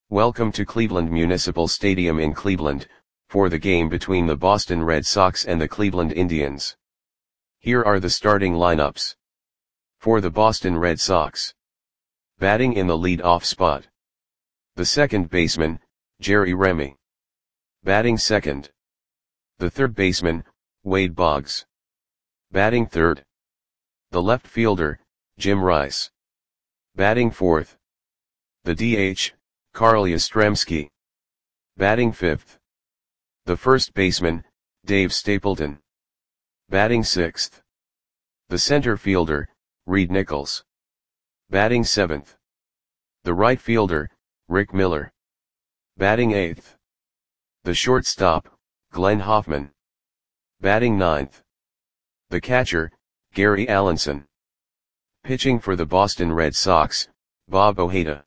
Welcome to Cleveland Municipal Stadium in Cleveland, for the game between the Boston Red Sox and the Cleveland Indians. Here are the starting lineups. For the Boston Red Sox. Batting in the lead-off spot. The second baseman, Jerry Remy. Batting second. The third baseman, Wade Boggs. Batting third. The left fielder, Jim Rice. Batting fourth. The DH, Carl Yastrzemski. Batting fifth. The first baseman, Dave Stapleton. Batting sixth. The center fielder, Reed Nichols. Batting seventh. The right fielder, Rick Miller. Batting eighth. The shortstop, Glenn Hoffman. Batting ninth. The catcher, Gary Allenson. Pitching for the Boston Red Sox, Bob Ojeda.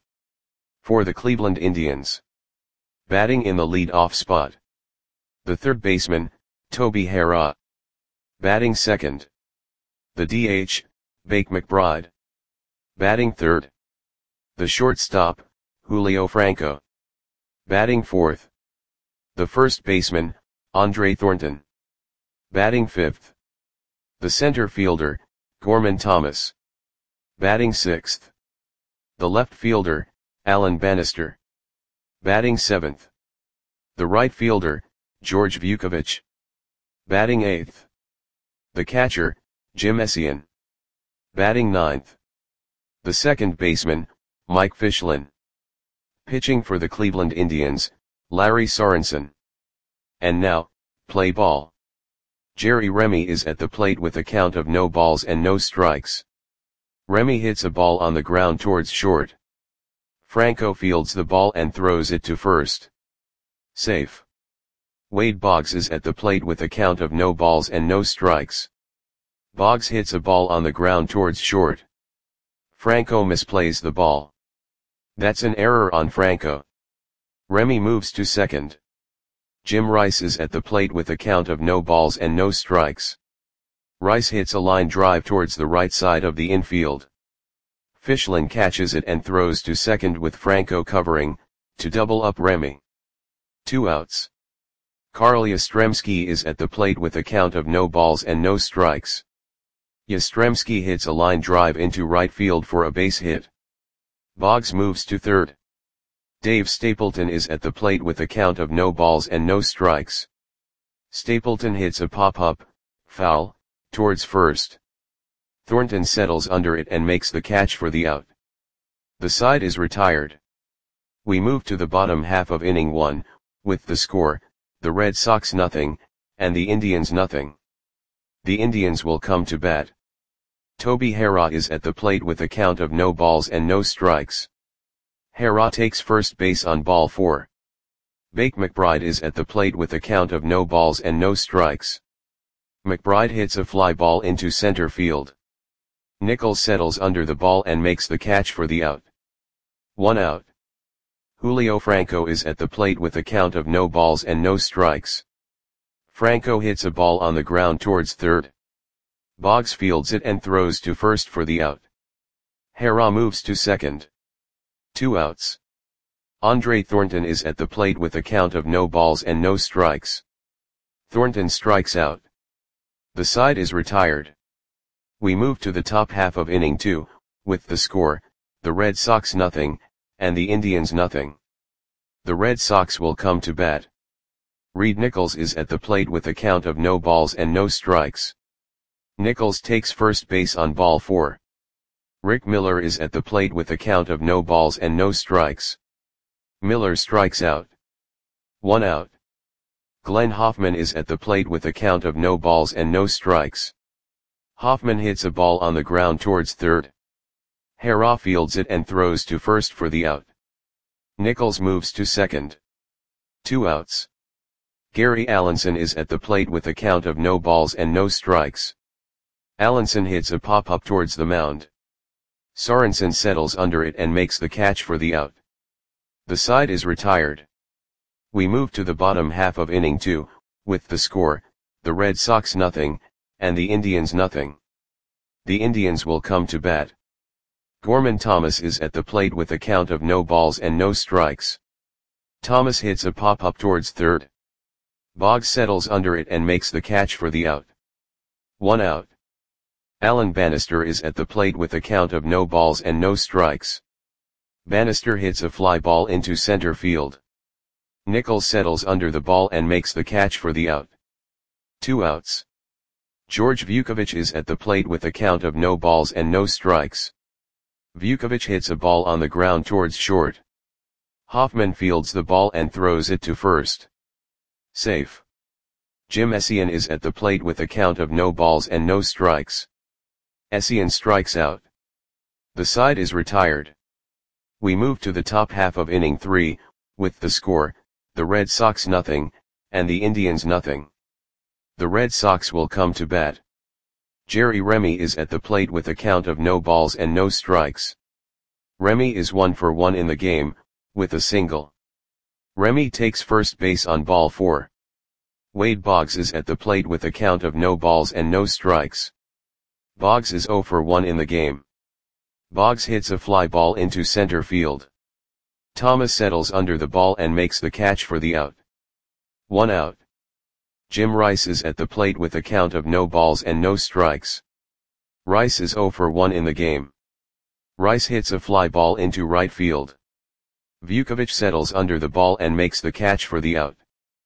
For the Cleveland Indians. Batting in the lead-off spot. The third baseman, Toby Harrah. Batting second. The DH, Bake McBride. Batting third. The shortstop, Julio Franco. Batting fourth. The first baseman, Andre Thornton. Batting fifth. The center fielder, Gorman Thomas. Batting sixth. The left fielder, Alan Bannister. Batting seventh. The right fielder, George Vukovich. Batting eighth. The catcher, Jim Essien. Batting ninth. The second baseman, Mike Fischlin. Pitching for the Cleveland Indians, Larry Sorensen. And now, play ball. Jerry Remy is at the plate with a count of no balls and no strikes. Remy hits a ball on the ground towards short. Franco fields the ball and throws it to first. Safe. Wade Boggs is at the plate with a count of no balls and no strikes. Boggs hits a ball on the ground towards short. Franco misplays the ball. That's an error on Franco. Remy moves to second. Jim Rice is at the plate with a count of no balls and no strikes. Rice hits a line drive towards the right side of the infield. Fischlin catches it and throws to second with Franco covering, to double up Remy. 2 outs. Carl Yastrzemski is at the plate with a count of no balls and no strikes. Yastrzemski hits a line drive into right field for a base hit. Boggs moves to third. Dave Stapleton is at the plate with a count of no balls and no strikes. Stapleton hits a pop-up, foul, towards first. Thornton settles under it and makes the catch for the out. The side is retired. We move to the bottom half of inning 1, with the score, the Red Sox nothing, and the Indians nothing. The Indians will come to bat. Toby Harrah is at the plate with a count of no balls and no strikes. Harrah takes first base on ball 4. Bake McBride is at the plate with a count of no balls and no strikes. McBride hits a fly ball into center field. Nichols settles under the ball and makes the catch for the out. 1 out. Julio Franco is at the plate with a count of no balls and no strikes. Franco hits a ball on the ground towards third. Boggs fields it and throws to first for the out. Harrah moves to second. 2 outs. Andre Thornton is at the plate with a count of no balls and no strikes. Thornton strikes out. The side is retired. We move to the top half of inning 2, with the score, the Red Sox nothing, and the Indians nothing. The Red Sox will come to bat. Reed Nichols is at the plate with a count of no balls and no strikes. Nichols takes first base on ball 4. Rick Miller is at the plate with a count of no balls and no strikes. Miller strikes out. 1 out. Glenn Hoffman is at the plate with a count of no balls and no strikes. Hoffman hits a ball on the ground towards third. Harrah fields it and throws to first for the out. Nichols moves to second. 2 outs. Gary Allenson is at the plate with a count of no balls and no strikes. Allenson hits a pop-up towards the mound. Sorensen settles under it and makes the catch for the out. The side is retired. We move to the bottom half of inning 2, with the score, the Red Sox nothing, and the Indians nothing. The Indians will come to bat. Gorman Thomas is at the plate with a count of no balls and no strikes. Thomas hits a pop-up towards third. Boggs settles under it and makes the catch for the out. 1 out. Alan Bannister is at the plate with a count of no balls and no strikes. Bannister hits a fly ball into center field. Nichols settles under the ball and makes the catch for the out. 2 outs. George Vukovic is at the plate with a count of no balls and no strikes. Vukovic hits a ball on the ground towards short. Hoffman fields the ball and throws it to first. Safe. Jim Essien is at the plate with a count of no balls and no strikes. Essien strikes out. The side is retired. We move to the top half of inning 3, with the score, the Red Sox nothing, and the Indians nothing. The Red Sox will come to bat. Jerry Remy is at the plate with a count of no balls and no strikes. Remy is 1 for 1 in the game, with a single. Remy takes first base on ball 4. Wade Boggs is at the plate with a count of no balls and no strikes. Boggs is 0 for 1 in the game. Boggs hits a fly ball into center field. Thomas settles under the ball and makes the catch for the out. 1 out. Jim Rice is at the plate with a count of no balls and no strikes. Rice is 0 for 1 in the game. Rice hits a fly ball into right field. Vukovic settles under the ball and makes the catch for the out.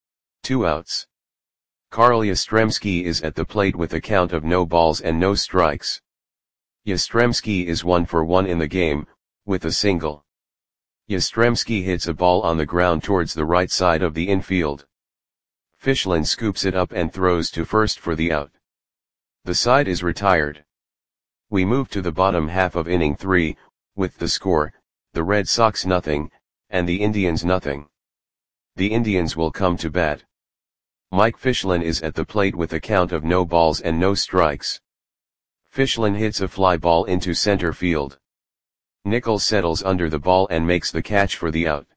2 outs. Carl Yastrzemski is at the plate with a count of no balls and no strikes. Yastrzemski is 1 for 1 in the game, with a single. Yastrzemski hits a ball on the ground towards the right side of the infield. Fischlin scoops it up and throws to first for the out. The side is retired. We move to the bottom half of inning 3, with the score, the Red Sox nothing, and the Indians nothing. The Indians will come to bat. Mike Fischlin is at the plate with a count of no balls and no strikes. Fischlin hits a fly ball into center field. Nichols settles under the ball and makes the catch for the out.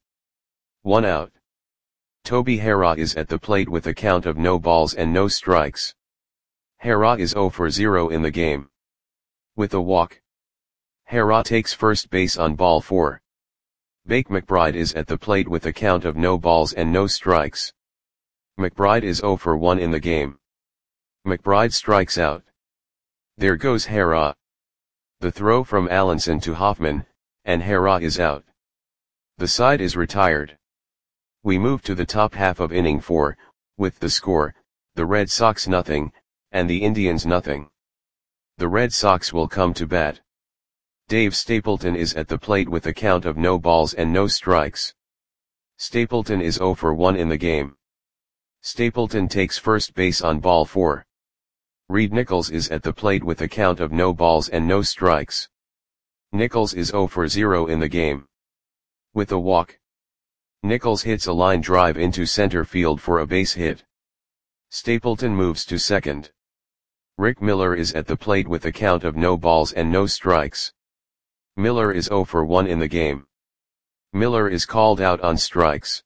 1 out. Toby Harrah is at the plate with a count of no balls and no strikes. Harrah is 0 for 0 in the game. With a walk. Harrah takes first base on ball 4. Bake McBride is at the plate with a count of no balls and no strikes. McBride is 0 for 1 in the game. McBride strikes out. There goes Harrah. The throw from Allenson to Hoffman, and Harrah is out. The side is retired. We move to the top half of inning 4, with the score, the Red Sox nothing, and the Indians nothing. The Red Sox will come to bat. Dave Stapleton is at the plate with a count of no balls and no strikes. Stapleton is 0 for 1 in the game. Stapleton takes first base on ball 4. Reed Nichols is at the plate with a count of no balls and no strikes. Nichols is 0 for 0 in the game. With a walk. Nichols hits a line drive into center field for a base hit. Stapleton moves to second. Rick Miller is at the plate with a count of no balls and no strikes. Miller is 0 for 1 in the game. Miller is called out on strikes.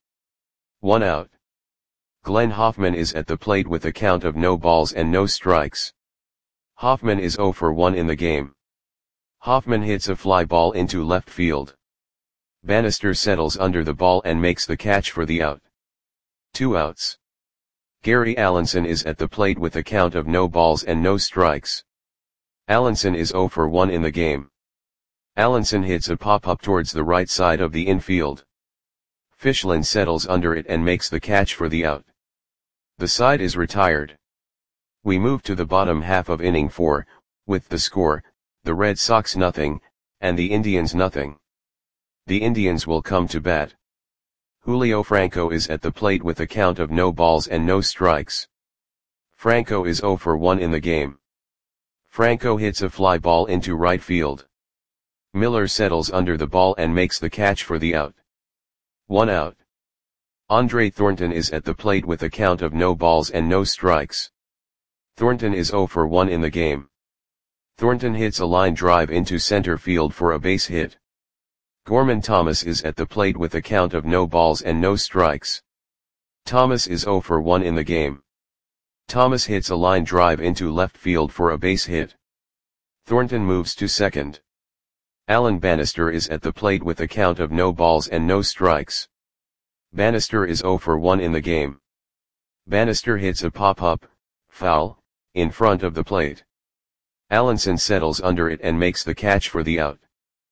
1 out. Glenn Hoffman is at the plate with a count of no balls and no strikes. Hoffman is 0 for 1 in the game. Hoffman hits a fly ball into left field. Bannister settles under the ball and makes the catch for the out. 2 outs. Gary Allenson is at the plate with a count of no balls and no strikes. Allenson is 0 for 1 in the game. Allenson hits a pop-up towards the right side of the infield. Fischlin settles under it and makes the catch for the out. The side is retired. We move to the bottom half of inning 4, with the score, the Red Sox nothing, and the Indians nothing. The Indians will come to bat. Julio Franco is at the plate with a count of no balls and no strikes. Franco is 0 for 1 in the game. Franco hits a fly ball into right field. Miller settles under the ball and makes the catch for the out. 1 out. Andre Thornton is at the plate with a count of no balls and no strikes. Thornton is 0 for 1 in the game. Thornton hits a line drive into center field for a base hit. Gorman Thomas is at the plate with a count of no balls and no strikes. Thomas is 0 for 1 in the game. Thomas hits a line drive into left field for a base hit. Thornton moves to second. Alan Bannister is at the plate with a count of no balls and no strikes. Bannister is 0 for 1 in the game. Bannister hits a pop-up, foul, in front of the plate. Allenson settles under it and makes the catch for the out.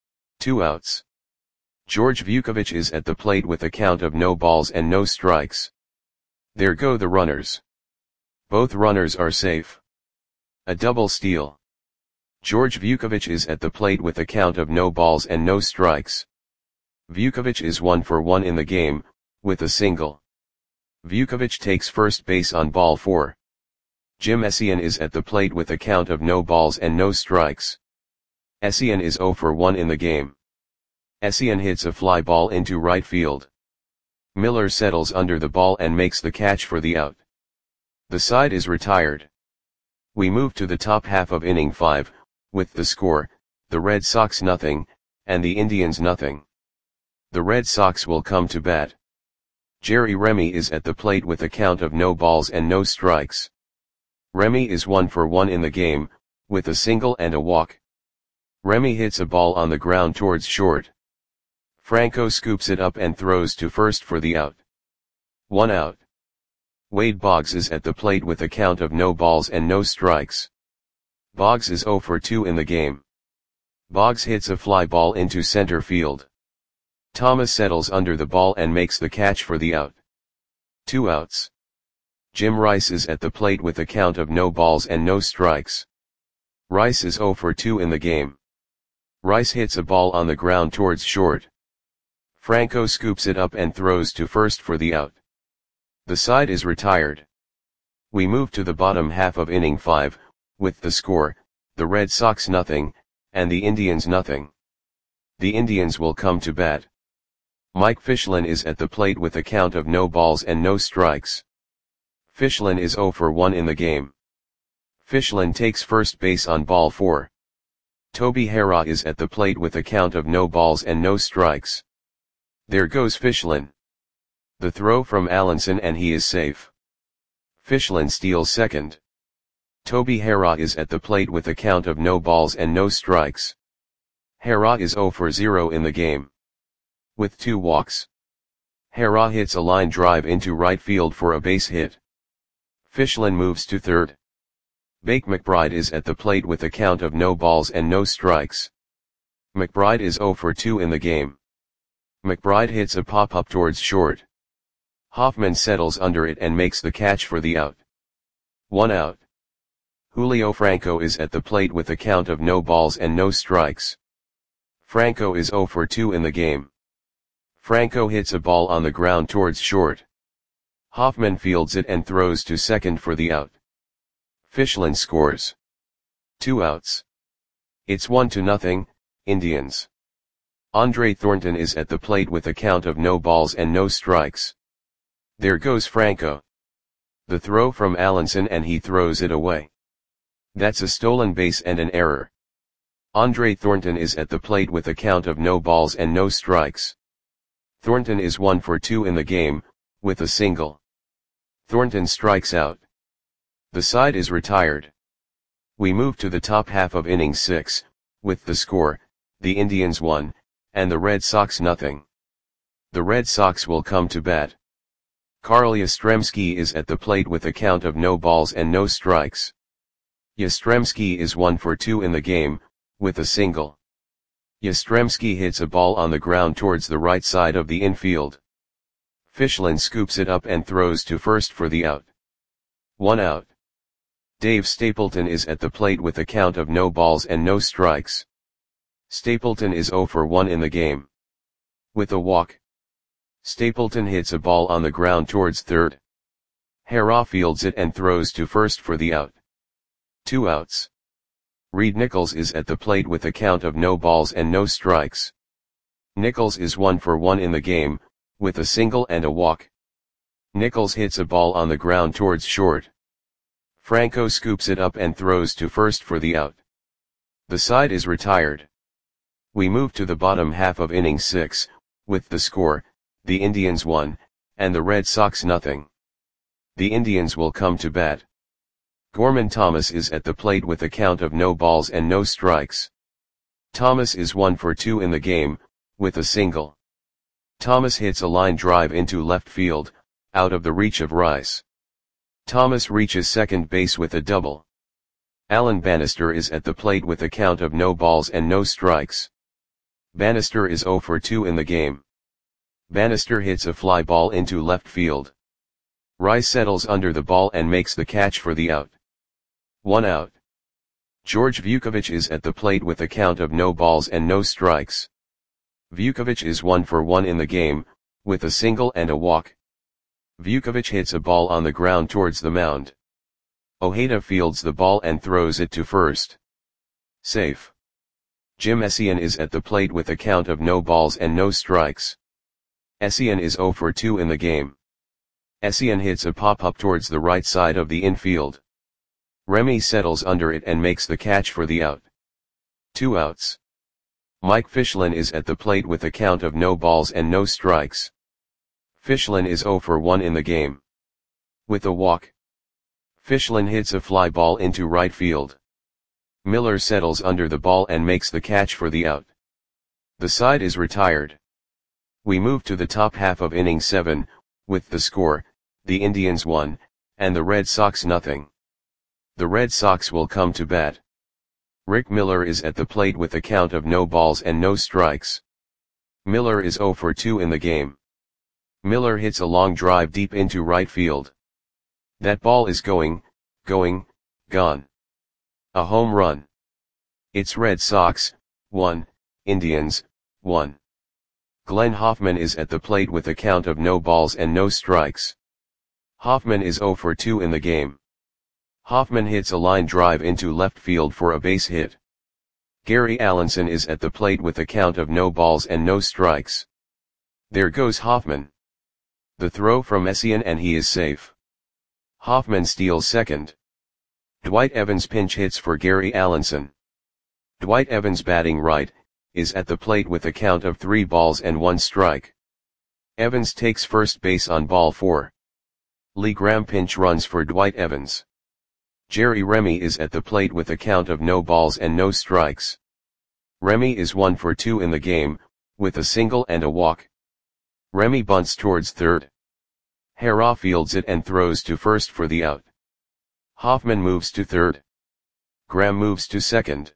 2 outs. George Vukovic is at the plate with a count of no balls and no strikes. There go the runners. Both runners are safe. A double steal. George Vukovic is at the plate with a count of no balls and no strikes. Vukovic is 1 for 1 in the game, with a single. Vukovic takes first base on ball 4. Jim Essien is at the plate with a count of no balls and no strikes. Essien is 0 for 1 in the game. Essien hits a fly ball into right field. Miller settles under the ball and makes the catch for the out. The side is retired. We move to the top half of inning 5, with the score, the Red Sox nothing, and the Indians nothing. The Red Sox will come to bat. Jerry Remy is at the plate with a count of no balls and no strikes. Remy is 1 for 1 in the game, with a single and a walk. Remy hits a ball on the ground towards short. Franco scoops it up and throws to first for the out. 1 out. Wade Boggs is at the plate with a count of no balls and no strikes. Boggs is 0 for 2 in the game. Boggs hits a fly ball into center field. Thomas settles under the ball and makes the catch for the out. 2 outs. Jim Rice is at the plate with a count of no balls and no strikes. Rice is 0 for 2 in the game. Rice hits a ball on the ground towards short. Franco scoops it up and throws to first for the out. The side is retired. We move to the bottom half of inning 5, with the score, the Red Sox nothing, and the Indians nothing. The Indians will come to bat. Mike Fichlin is at the plate with a count of no balls and no strikes. Fichlin is 0 for 1 in the game. Fichlin takes first base on ball 4. Toby Harrah is at the plate with a count of no balls and no strikes. There goes Fichlin. The throw from Allenson and he is safe. Fichlin steals second. Toby Harrah is at the plate with a count of no balls and no strikes. Harrah is 0 for 0 in the game. With 2 walks. Harrah hits a line drive into right field for a base hit. Fichlin moves to third. Bake McBride is at the plate with a count of no balls and no strikes. McBride is 0 for 2 in the game. McBride hits a pop-up towards short. Hoffman settles under it and makes the catch for the out. 1 out. Julio Franco is at the plate with a count of no balls and no strikes. Franco is 0 for 2 in the game. Franco hits a ball on the ground towards short. Hoffman fields it and throws to second for the out. Fichlin scores. 2 outs. It's 1-0, Indians. Andre Thornton is at the plate with a count of no balls and no strikes. There goes Franco. The throw from Allenson and he throws it away. That's a stolen base and an error. Andre Thornton is at the plate with a count of no balls and no strikes. Thornton is 1 for 2 in the game, with a single. Thornton strikes out. The side is retired. We move to the top half of inning 6, with the score, the Indians 1, and the Red Sox nothing. The Red Sox will come to bat. Carl Yastrzemski is at the plate with a count of no balls and no strikes. Yastrzemski is 1 for 2 in the game, with a single. Yastrzemski hits a ball on the ground towards the right side of the infield. Fichlin scoops it up and throws to first for the out. 1 out. Dave Stapleton is at the plate with a count of no balls and no strikes. Stapleton is 0 for 1 in the game. With a walk. Stapleton hits a ball on the ground towards third. Harrah fields it and throws to first for the out. 2 outs. Reed Nichols is at the plate with a count of no balls and no strikes. Nichols is 1 for 1 in the game, with a single and a walk. Nichols hits a ball on the ground towards short. Franco scoops it up and throws to first for the out. The side is retired. We move to the bottom half of inning 6, with the score, the Indians 1, and the Red Sox nothing. The Indians will come to bat. Gorman Thomas is at the plate with a count of no balls and no strikes. Thomas is 1 for 2 in the game, with a single. Thomas hits a line drive into left field, out of the reach of Rice. Thomas reaches second base with a double. Alan Bannister is at the plate with a count of no balls and no strikes. Bannister is 0 for 2 in the game. Bannister hits a fly ball into left field. Rice settles under the ball and makes the catch for the out. 1 out. George Vukovic is at the plate with a count of no balls and no strikes. Vukovic is 1 for 1 in the game, with a single and a walk. Vukovic hits a ball on the ground towards the mound. Ojeda fields the ball and throws it to first. Safe. Jim Essien is at the plate with a count of no balls and no strikes. Essien is 0 for 2 in the game. Essien hits a pop-up towards the right side of the infield. Remy settles under it and makes the catch for the out. 2 outs. Mike Fischlin is at the plate with a count of no balls and no strikes. Fischlin is 0 for 1 in the game. With a walk. Fischlin hits a fly ball into right field. Miller settles under the ball and makes the catch for the out. The side is retired. We move to the top half of inning 7, with the score, the Indians 1, and the Red Sox nothing. The Red Sox will come to bat. Rick Miller is at the plate with a count of no balls and no strikes. Miller is 0 for 2 in the game. Miller hits a long drive deep into right field. That ball is gone. A home run. It's Red Sox, 1, Indians, 1. Glenn Hoffman is at the plate with a count of no balls and no strikes. Hoffman is 0 for 2 in the game. Hoffman hits a line drive into left field for a base hit. Gary Allenson is at the plate with a count of no balls and no strikes. There goes Hoffman. The throw from Essien and he is safe. Hoffman steals second. Dwight Evans pinch hits for Gary Allenson. Dwight Evans, batting right, is at the plate with a count of 3 balls and 1 strike. Evans takes first base on ball 4. Lee Graham pinch runs for Dwight Evans. Jerry Remy is at the plate with a count of no balls and no strikes. Remy is 1 for 2 in the game, with a single and a walk. Remy bunts towards third. Hera fields it and throws to first for the out. Hoffman moves to third. Graham moves to second.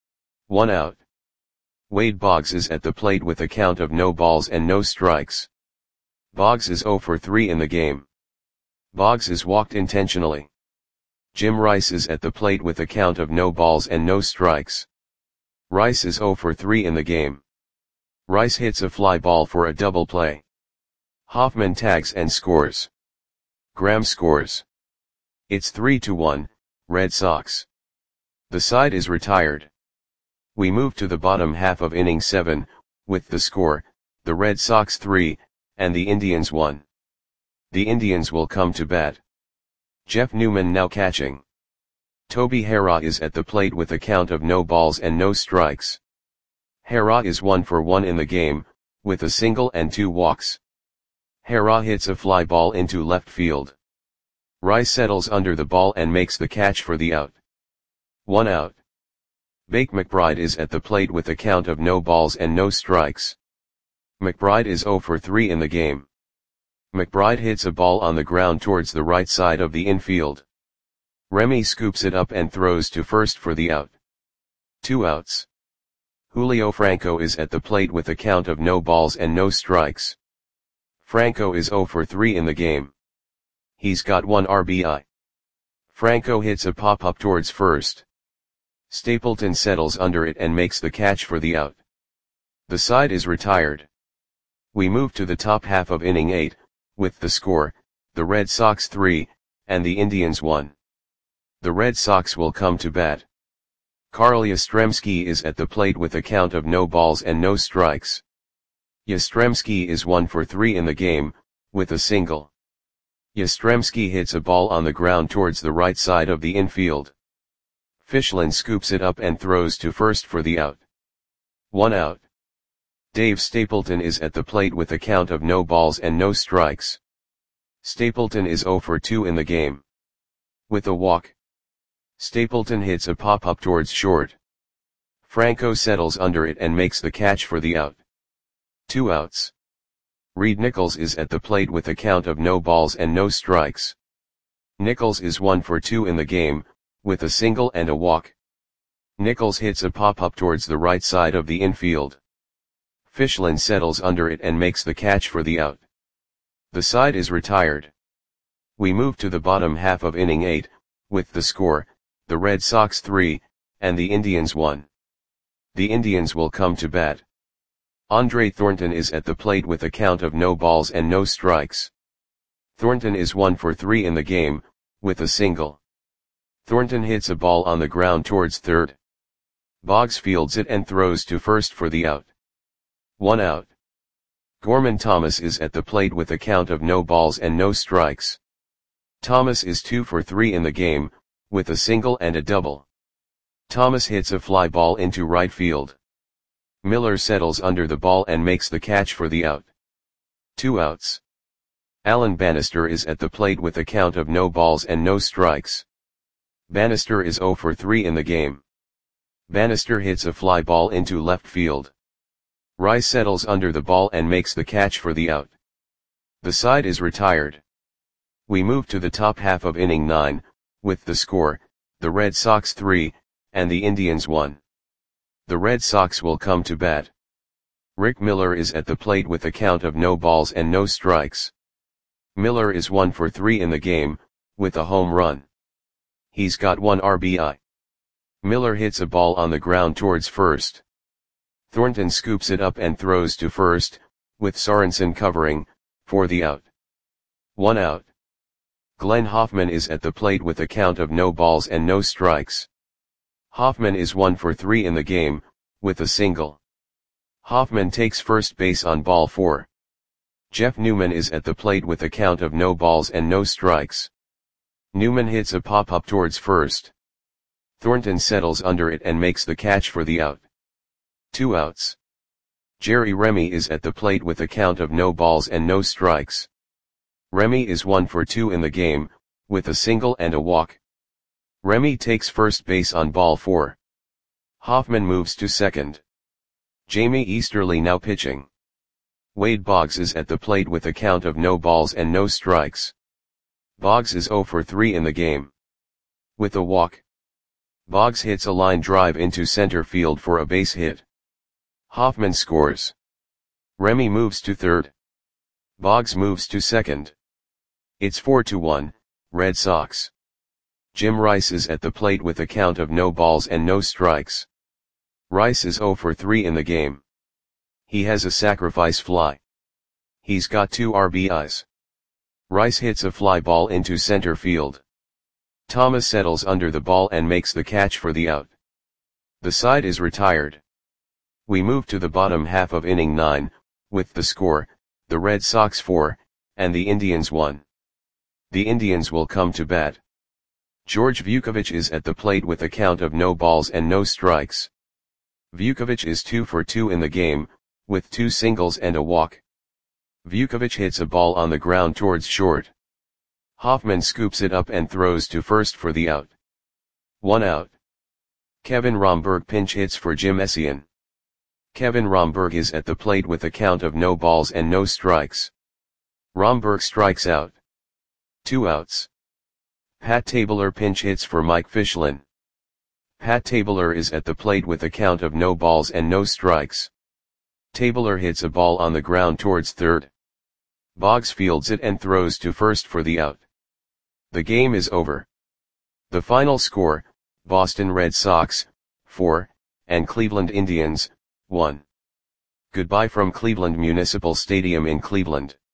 1 out. Wade Boggs is at the plate with a count of no balls and no strikes. Boggs is 0 for 3 in the game. Boggs is walked intentionally. Jim Rice is at the plate with a count of no balls and no strikes. Rice is 0 for 3 in the game. Rice hits a fly ball for a double play. Hoffman tags and scores. Graham scores. It's 3-1, Red Sox. The side is retired. We move to the bottom half of inning 7, with the score, the Red Sox 3, and the Indians 1. The Indians will come to bat. Jeff Newman now catching. Toby Hera is at the plate with a count of no balls and no strikes. Hera is 1 for 1 in the game, with a single and 2 walks. Hera hits a fly ball into left field. Rice settles under the ball and makes the catch for the out. 1 out. Bake McBride is at the plate with a count of no balls and no strikes. McBride is 0 for 3 in the game. McBride hits a ball on the ground towards the right side of the infield. Remy scoops it up and throws to first for the out. 2 outs. Julio Franco is at the plate with a count of no balls and no strikes. Franco is 0 for 3 in the game. He's got 1 RBI. Franco hits a pop-up towards first. Stapleton settles under it and makes the catch for the out. The side is retired. We move to the top half of inning 8, with the score, the Red Sox 3, and the Indians 1. The Red Sox will come to bat. Carl Yastrzemski is at the plate with a count of no balls and no strikes. Yastrzemski is 1 for 3 in the game, with a single. Yastrzemski hits a ball on the ground towards the right side of the infield. Fischlin scoops it up and throws to first for the out. 1 out. Dave Stapleton is at the plate with a count of no balls and no strikes. Stapleton is 0 for 2 in the game. With a walk. Stapleton hits a pop-up towards short. Franco settles under it and makes the catch for the out. 2 outs. Reed Nichols is at the plate with a count of no balls and no strikes. Nichols is 1 for 2 in the game, with a single and a walk. Nichols hits a pop-up towards the right side of the infield. Fischlin settles under it and makes the catch for the out. The side is retired. We move to the bottom half of inning 8, with the score, the Red Sox 3, and the Indians 1. The Indians will come to bat. Andre Thornton is at the plate with a count of no balls and no strikes. Thornton is 1 for 3 in the game, with a single. Thornton hits a ball on the ground towards third. Boggs fields it and throws to first for the out. 1 out. Gorman Thomas is at the plate with a count of no balls and no strikes. Thomas is 2 for 3 in the game, with a single and a double. Thomas hits a fly ball into right field. Miller settles under the ball and makes the catch for the out. 2 outs. Alan Bannister is at the plate with a count of no balls and no strikes. Bannister is 0 for 3 in the game. Bannister hits a fly ball into left field. Rice settles under the ball and makes the catch for the out. The side is retired. We move to the top half of inning 9, with the score, the Red Sox 3, and the Indians 1. The Red Sox will come to bat. Rick Miller is at the plate with a count of no balls and no strikes. Miller is 1 for 3 in the game, with a home run. He's got 1 RBI. Miller hits a ball on the ground towards first. Thornton scoops it up and throws to first, with Sorensen covering, for the out. 1 out. Glenn Hoffman is at the plate with a count of no balls and no strikes. Hoffman is 1 for 3 in the game, with a single. Hoffman takes first base on ball 4. Jeff Newman is at the plate with a count of no balls and no strikes. Newman hits a pop-up towards first. Thornton settles under it and makes the catch for the out. 2 outs. Jerry Remy is at the plate with a count of no balls and no strikes. Remy is 1 for 2 in the game, with a single and a walk. Remy takes first base on ball 4. Hoffman moves to second. Jamie Easterly now pitching. Wade Boggs is at the plate with a count of no balls and no strikes. Boggs is 0 for 3 in the game. With a walk. Boggs hits a line drive into center field for a base hit. Hoffman scores. Remy moves to third. Boggs moves to second. It's 4-1, Red Sox. Jim Rice is at the plate with a count of no balls and no strikes. Rice is 0 for 3 in the game. He has a sacrifice fly. He's got 2 RBIs. Rice hits a fly ball into center field. Thomas settles under the ball and makes the catch for the out. The side is retired. We move to the bottom half of inning 9, with the score, the Red Sox 4, and the Indians 1. The Indians will come to bat. George Vukovich is at the plate with a count of no balls and no strikes. Vukovich is 2 for 2 in the game, with 2 singles and a walk. Vukovich hits a ball on the ground towards short. Hoffman scoops it up and throws to first for the out. 1 out. Kevin Romberg pinch hits for Jim Essien. Kevin Romberg is at the plate with a count of no balls and no strikes. Romberg strikes out. 2 outs. Pat Tabler pinch hits for Mike Fischlin. Pat Tabler is at the plate with a count of no balls and no strikes. Tabler hits a ball on the ground towards third. Boggs fields it and throws to first for the out. The game is over. The final score, Boston Red Sox, 4, and Cleveland Indians, 1. Goodbye from Cleveland Municipal Stadium in Cleveland.